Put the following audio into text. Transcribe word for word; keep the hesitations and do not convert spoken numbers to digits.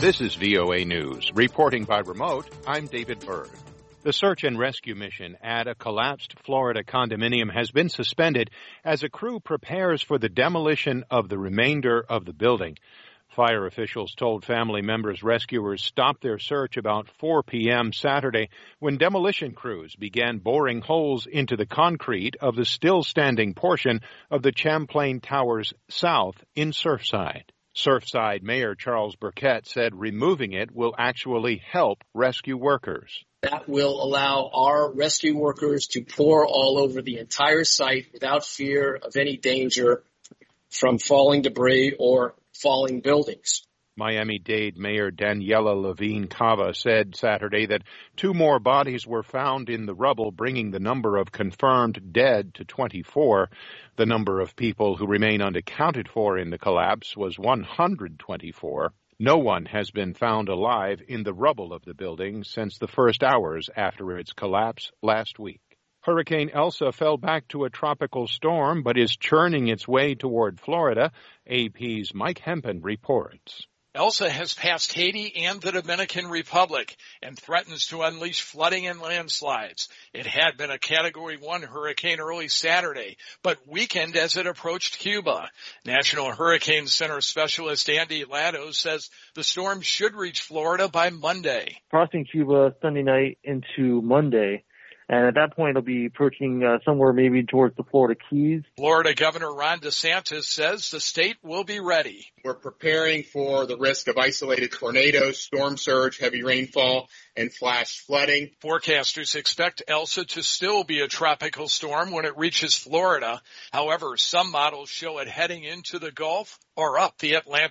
This is V O A News. Reporting by remote, I'm David Berg. The search and rescue mission at a collapsed Florida condominium has been suspended as a crew prepares for the demolition of the remainder of the building. Fire officials told family members rescuers stopped their search about four p.m. Saturday when demolition crews began boring holes into the concrete of the still-standing portion of the Champlain Towers South in Surfside. Surfside Mayor Charles Burkett said removing it will actually help rescue workers. That will allow our rescue workers to pour all over the entire site without fear of any danger from falling debris or falling buildings. Miami-Dade Mayor Daniela Levine Cava said Saturday that two more bodies were found in the rubble, bringing the number of confirmed dead to twenty-four. The number of people who remain unaccounted for in the collapse was one hundred twenty-four. No one has been found alive in the rubble of the building since the first hours after its collapse last week. Hurricane Elsa fell back to a tropical storm but is churning its way toward Florida. A P's Mike Hempen reports. Elsa has passed Haiti and the Dominican Republic and threatens to unleash flooding and landslides. It had been a Category one hurricane early Saturday, but weakened as it approached Cuba. National Hurricane Center specialist Andy Latto says the storm should reach Florida by Monday. Crossing Cuba Sunday night into Monday. And at that point, it'll be approaching uh, somewhere maybe towards the Florida Keys. Florida Governor Ron DeSantis says the state will be ready. We're preparing for the risk of isolated tornadoes, storm surge, heavy rainfall, and flash flooding. Forecasters expect Elsa to still be a tropical storm when it reaches Florida. However, some models show it heading into the Gulf or up the Atlantic.